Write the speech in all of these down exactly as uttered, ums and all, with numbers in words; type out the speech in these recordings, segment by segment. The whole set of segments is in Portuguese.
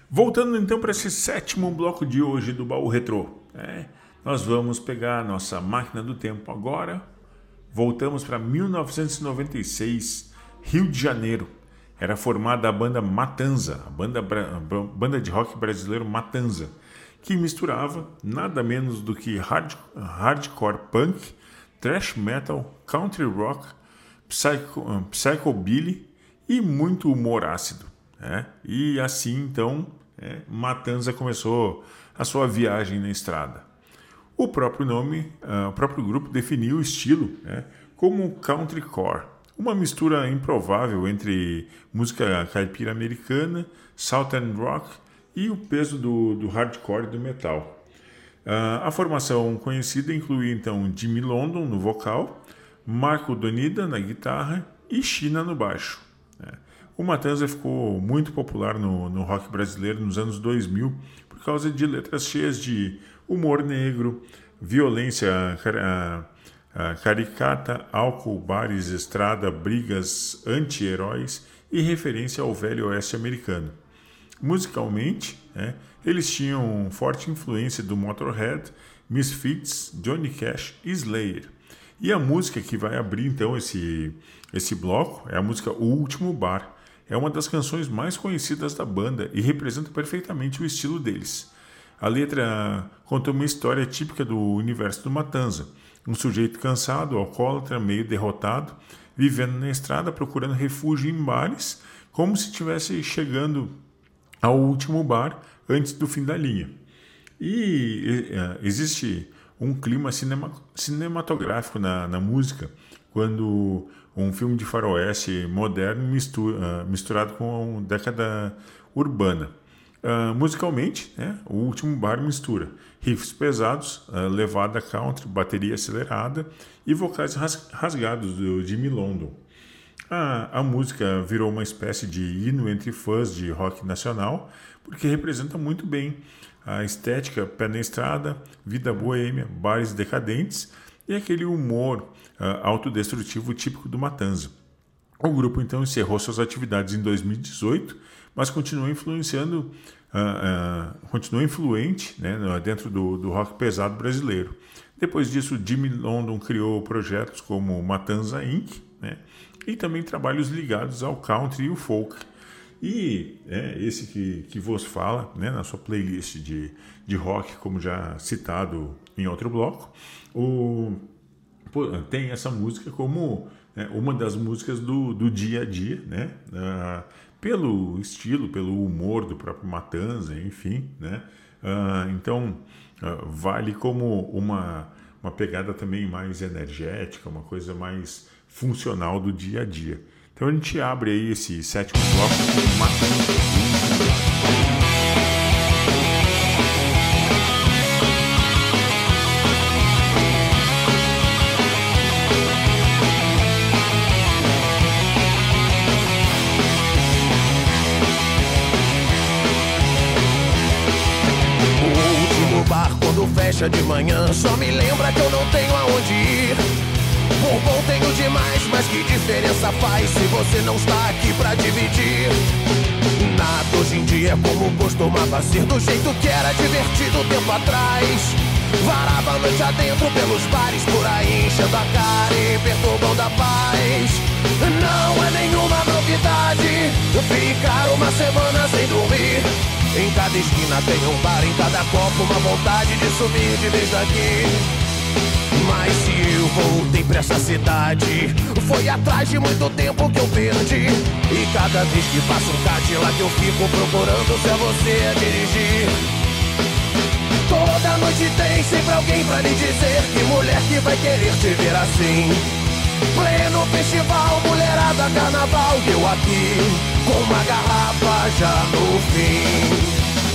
Voltando então para esse sétimo bloco de hoje do Baú Retrô, é, nós vamos pegar a nossa máquina do tempo agora. Voltamos para mil novecentos e noventa e seis, Rio de Janeiro. Era formada a banda Matanza, a banda, a banda de rock brasileiro Matanza, que misturava nada menos do que hard, hardcore punk, thrash metal, country rock, psycho, psychobilly e muito humor ácido. É? E assim então é, Matanza começou a sua viagem na estrada. O próprio nome, uh, o próprio grupo definiu o estilo é, como countrycore, uma mistura improvável entre música caipira americana, southern rock e o peso do, do hardcore e do metal. Uh, a formação conhecida inclui então Jimmy London no vocal, Marco Donida na guitarra e China no baixo. É. O Matanza ficou muito popular no, no rock brasileiro nos anos dois mil por causa de letras cheias de humor negro, violência car- caricata, álcool, bares, estrada, brigas, anti-heróis e referência ao velho oeste americano. Musicalmente, é, eles tinham forte influência do Motorhead, Misfits, Johnny Cash e Slayer. E a música que vai abrir então esse, esse bloco é a música O Último Bar. É uma das canções mais conhecidas da banda e representa perfeitamente o estilo deles. A letra conta uma história típica do universo do Matanza. Um sujeito cansado, alcoólatra, meio derrotado, vivendo na estrada procurando refúgio em bares, como se estivesse chegando ao último bar antes do fim da linha. E uh, existe um clima cinema, cinematográfico na, na música, quando um filme de faroeste moderno mistura, uh, misturado com a década urbana. Uh, musicalmente, né, o último bar mistura riffs pesados, uh, levada country, bateria acelerada e vocais ras- rasgados do Jimmy London. A, a música virou uma espécie de hino entre fãs de rock nacional, porque representa muito bem a estética pé na estrada, vida boêmia, bares decadentes e aquele humor uh, autodestrutivo típico do Matanza. O grupo então encerrou suas atividades em dois mil e dezoito, mas continuou influenciando, uh, uh, continuou influente né, dentro do, do rock pesado brasileiro. Depois disso, Jimmy London criou projetos como Matanza incorporated, né, e também trabalhos ligados ao country e o folk. E é, esse que, que vos fala, né, na sua playlist de, de rock, como já citado em outro bloco, o, tem essa música como é, uma das músicas do, do dia a dia, né, uh, pelo estilo, pelo humor do próprio Matanza, enfim, né, uh, então uh, vale como uma, uma pegada também mais energética, uma coisa mais funcional do dia a dia. Então a gente abre aí esse sétimo bloco com Matanza. Fecha de manhã, só me lembra que eu não tenho aonde ir. Por bom tenho demais, mas que diferença faz se você não está aqui pra dividir? Nada hoje em dia é como costumava ser, do jeito que era divertido tempo atrás. Varava a noite adentro pelos bares por aí, enchendo a cara e perturbando a paz. Não é nenhuma novidade ficar uma semana sem dormir. Em cada esquina tem um bar, em cada copo uma vontade de sumir de vez daqui. Mas se eu voltei pra essa cidade, foi atrás de muito tempo que eu perdi. E cada vez que passo um Cadillac eu fico procurando se é você a dirigir. Toda noite tem sempre alguém pra lhe dizer que mulher que vai querer te ver assim. Pleno festival, mulherada, carnaval, e eu aqui com uma garrafa já no fim.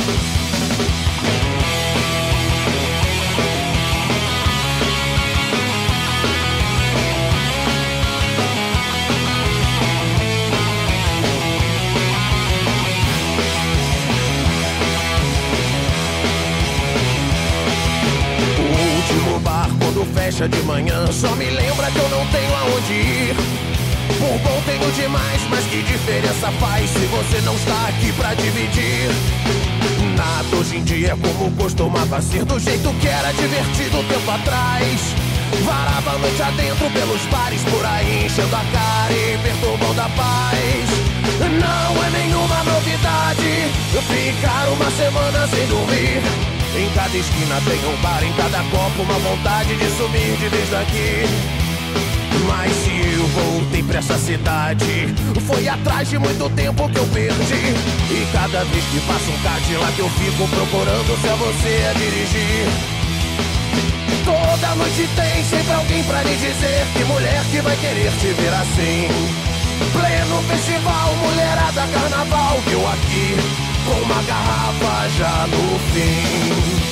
O último bar quando fecha de manhã, só me lembra que eu não tenho aonde ir. Por bom tenho demais, mas que diferença faz se você não está aqui pra dividir? Nada hoje em dia é como costumava ser, do jeito que era divertido tempo atrás. Varava a noite adentro pelos bares por aí, enchendo a cara e perturbando a paz. Não é nenhuma novidade ficar uma semana sem dormir. Em cada esquina tem um bar, em cada copo uma vontade de sumir de vez daqui. Mas se eu voltei pra essa cidade, foi atrás de muito tempo que eu perdi. E cada vez que passa um Cadillac eu fico procurando se é você a dirigir. Toda noite tem sempre alguém pra lhe dizer que mulher que vai querer te ver assim. Pleno festival, mulherada, carnaval, eu aqui com uma garrafa já no fim.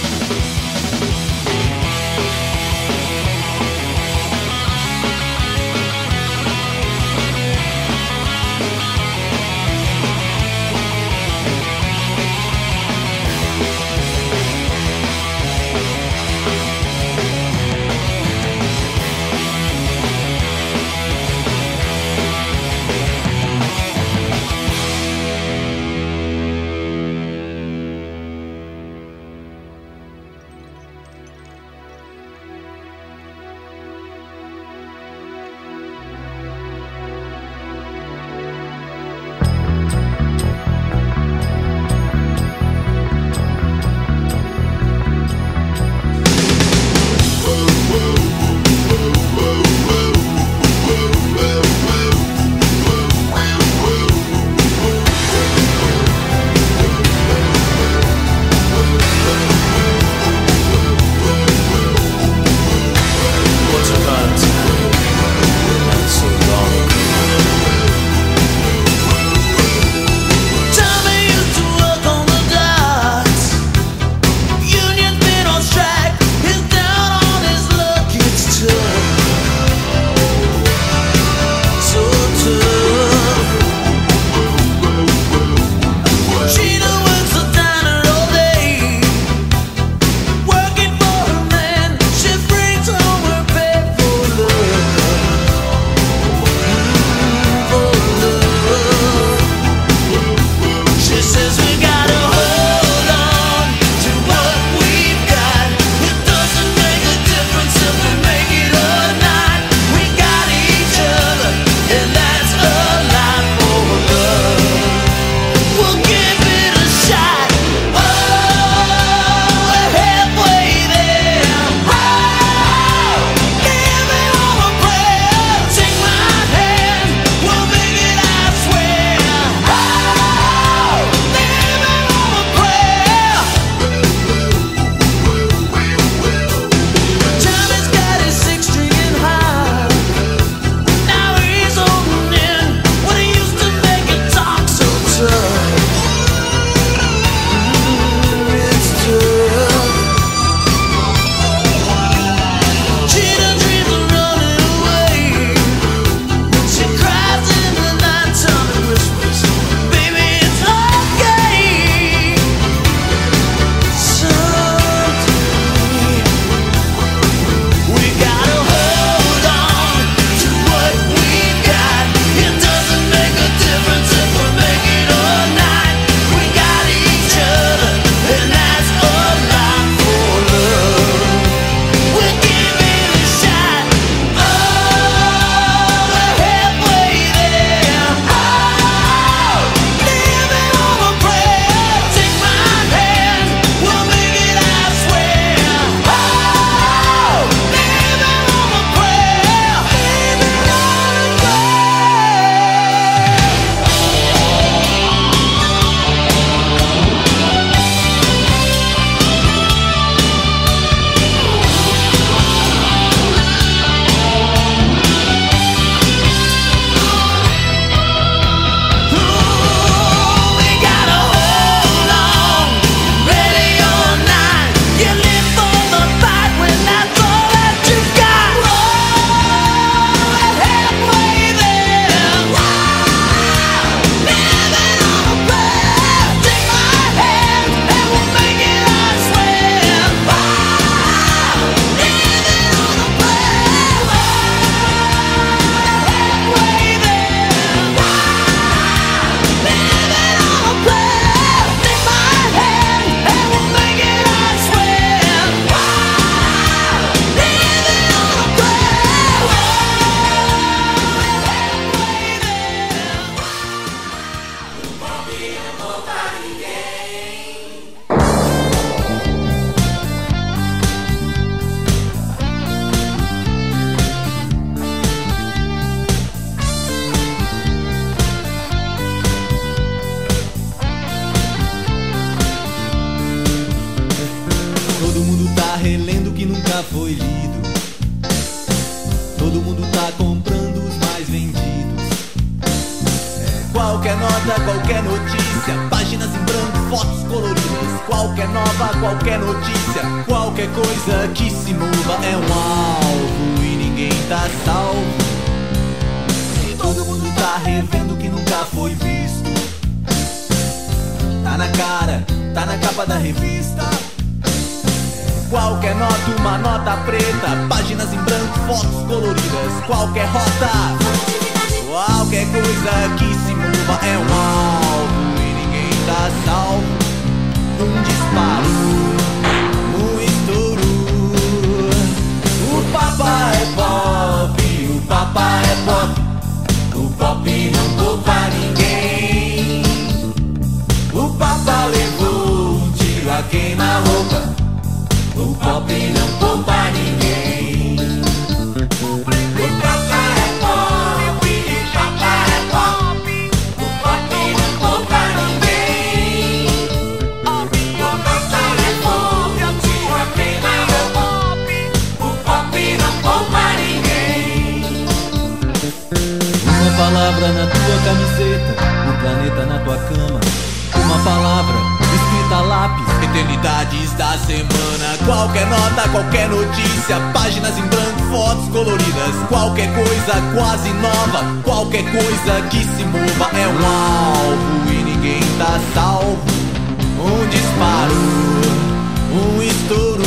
nunca foi lido. Todo mundo tá comprando os mais vendidos. É, qualquer nota, qualquer notícia, páginas em branco, fotos coloridas. Qualquer nova, qualquer notícia, qualquer coisa que se mova é um alvo e ninguém tá salvo. E todo mundo tá revendo o que nunca foi visto. Tá na cara, tá na capa da revista. Qualquer nota, uma nota preta, páginas em branco, fotos coloridas. Qualquer rota, qualquer coisa que se mova é um alvo e ninguém tá salvo. Um disparo, um estouro. O papa é pop, o papa é pop. O pop não poupa ninguém. O papa levou um tiro a queima-roupa. O pop não poupa ninguém. O papa é pop, o papa é pop. O pop não poupa ninguém. O papa levou um tiro a queima-roupa. O pop não poupa ninguém. Uma palavra na tua camiseta, o planeta na tua cama. Uma palavra escrita a lápis, eternidades da semana. Qualquer nota, qualquer notícia, páginas em branco, fotos coloridas. Qualquer coisa quase nova, qualquer coisa que se mova é um alvo e ninguém tá salvo. Um disparo, um estouro.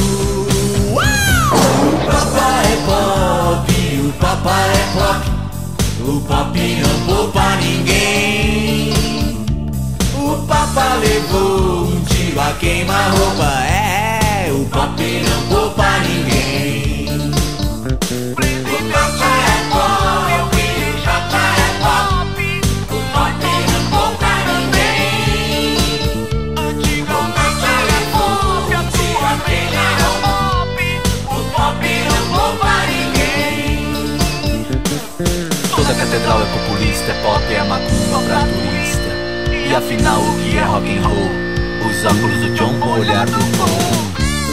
O papa é pop, o papa é pop. O pop não poupa ninguém. O papa levou um tiro a queima-roupa. É, o pop não poupa ninguém. O papa é pop, o papa é pop. O pop não poupa ninguém. O papa levou um tiro a queima-roupa. O pop não poupa ninguém. Toda catedral é populista, é pop, é macumba pra turista. E afinal o que é rock and roll? Os óculos do John com o olhar do Paul.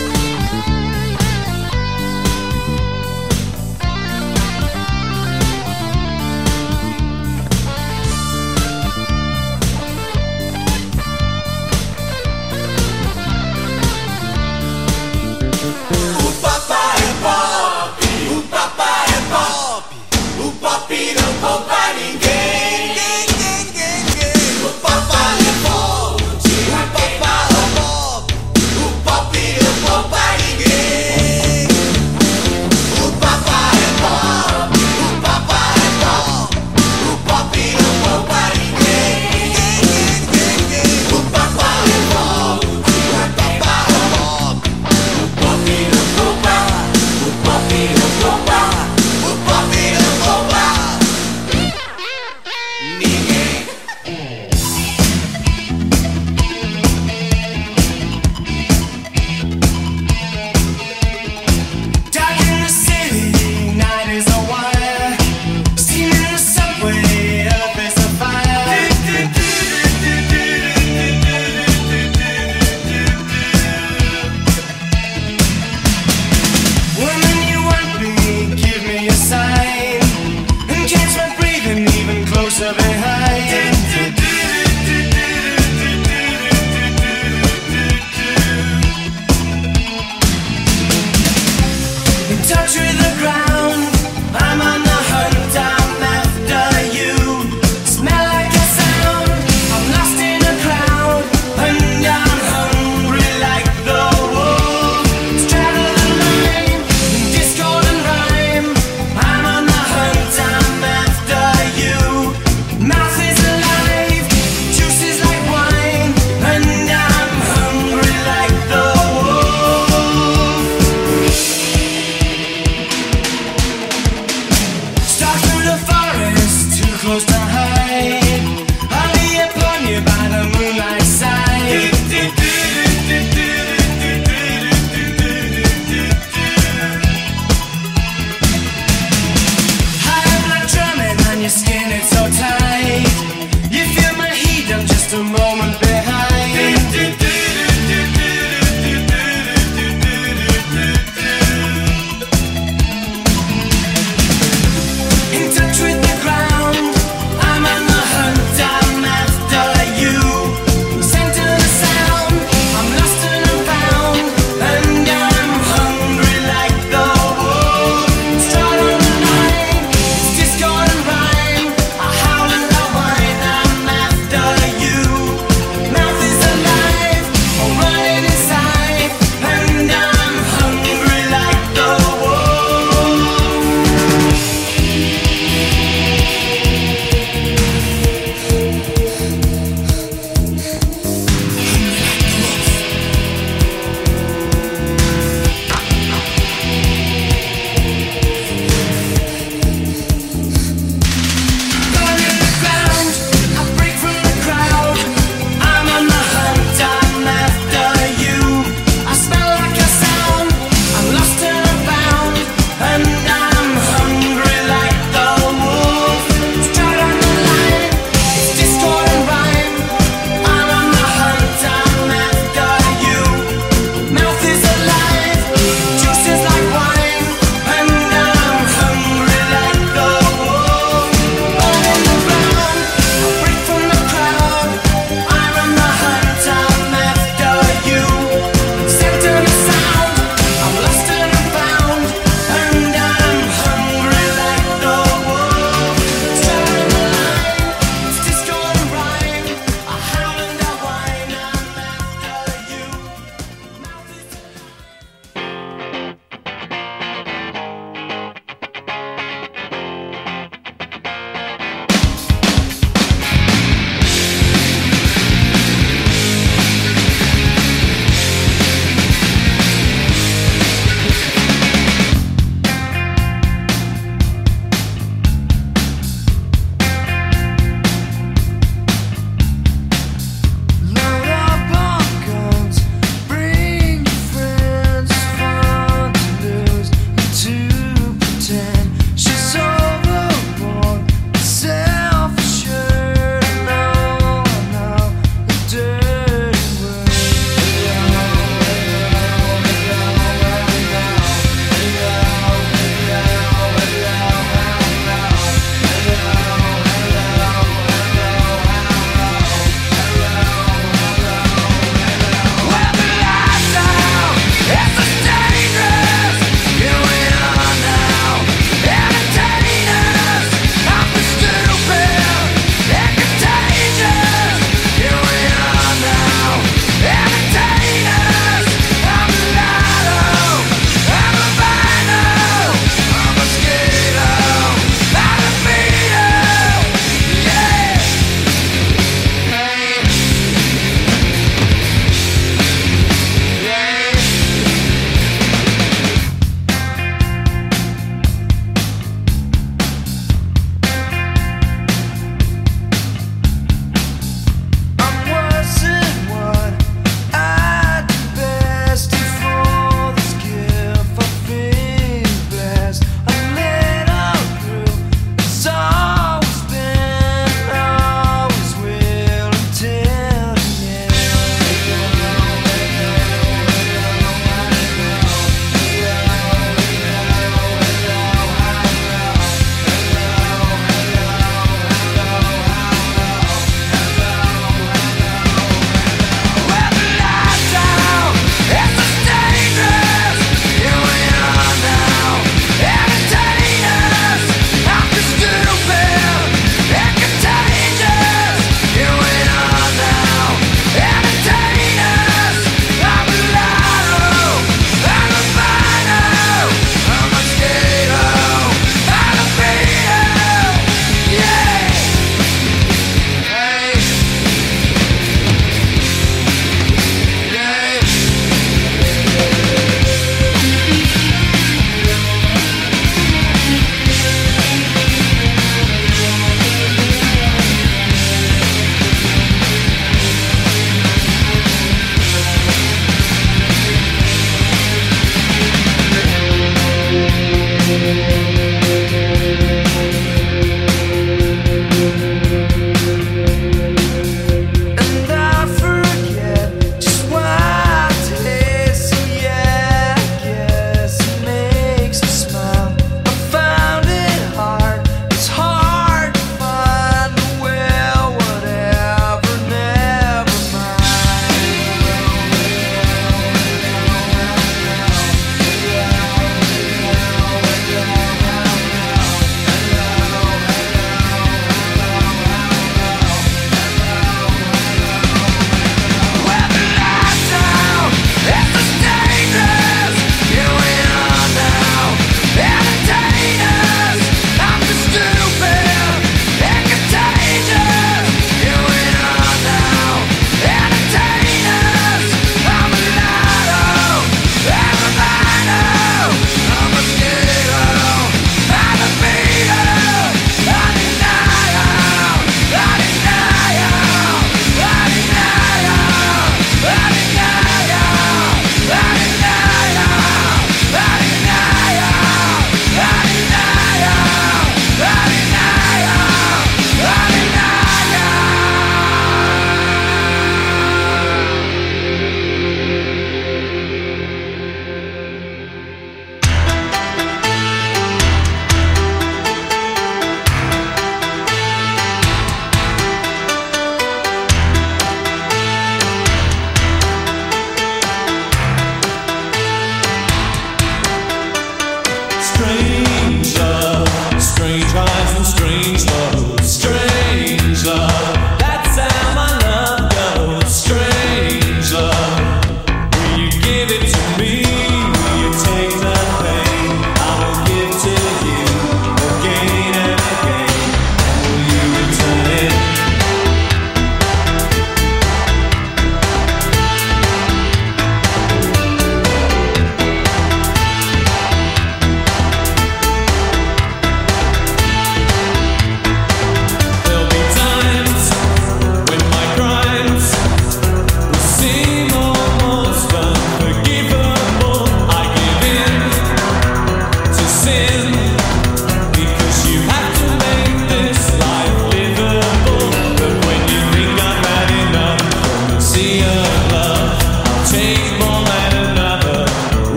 O papa é pop, o papa é pop. O pop não poupa ninguém. O papa levou um tiro a queima-roupa. O pop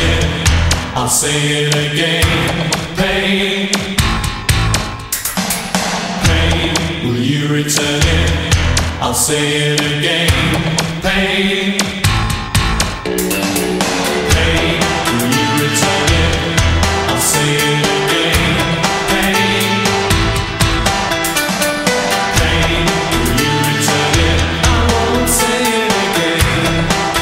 it, I'll say it again. Pain, pain, will you return it? I'll say it again. Pain, pain, will you return it? I'll say it again. Pain, pain, will you return it? I won't say it again.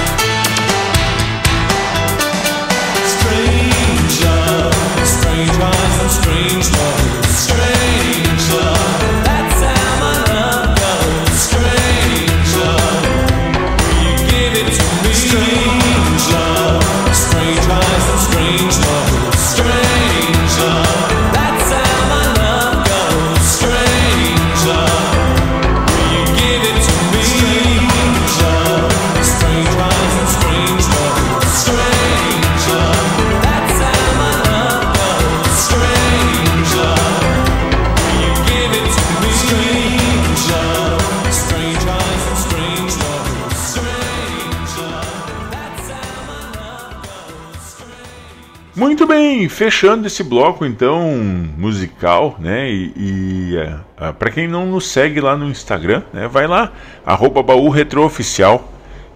Strange love, strange eyes and strange love, strange love. That's how my love goes. Strange love, will you give it to me? Strange love, strange eyes and strange love, strange love. That's how my love goes. Strange love, will you give it to me? Strange love, strange eyes and strange love, strange love. That's how my love goes. Strange love, will you give it to me? Strange love, strange eyes and strange love, strange love. That's how my love goes. Strange. Muito bem, fechando esse bloco então musical, né? E, e para quem não nos segue lá no Instagram, né? Vai lá, arroba Baú Retro Oficial.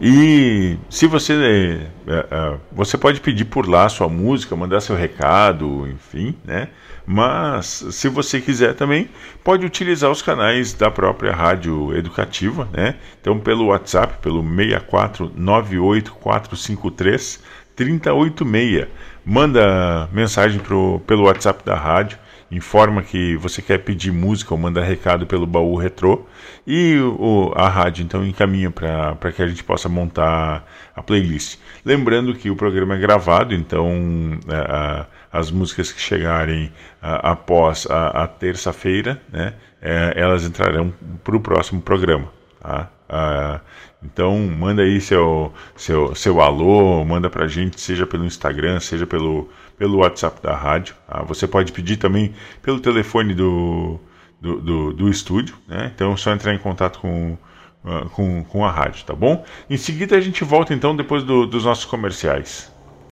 E se você é, é, você pode pedir por lá sua música, mandar seu recado, enfim, né? Mas se você quiser também pode utilizar os canais da própria Rádio Educativa, né? Então pelo WhatsApp, pelo seis quatro nove oito quatro cinco três três zero oito seis. Manda mensagem pro, pelo WhatsApp da rádio, informa que você quer pedir música ou mandar recado pelo Baú Retrô e o, a rádio então encaminha para que a gente possa montar a playlist. Lembrando que o programa é gravado, então a, a, as músicas que chegarem a, após a, a terça-feira, né, é, elas entrarão para o próximo programa. Tá? Ah, então manda aí seu, seu, seu alô, manda pra gente, seja pelo Instagram, seja pelo, pelo WhatsApp da rádio. Tá? Você pode pedir também pelo telefone do, do, do, do estúdio, né? Então é só entrar em contato com, uh, com, com a rádio, tá bom? Em seguida a gente volta então depois do, dos nossos comerciais.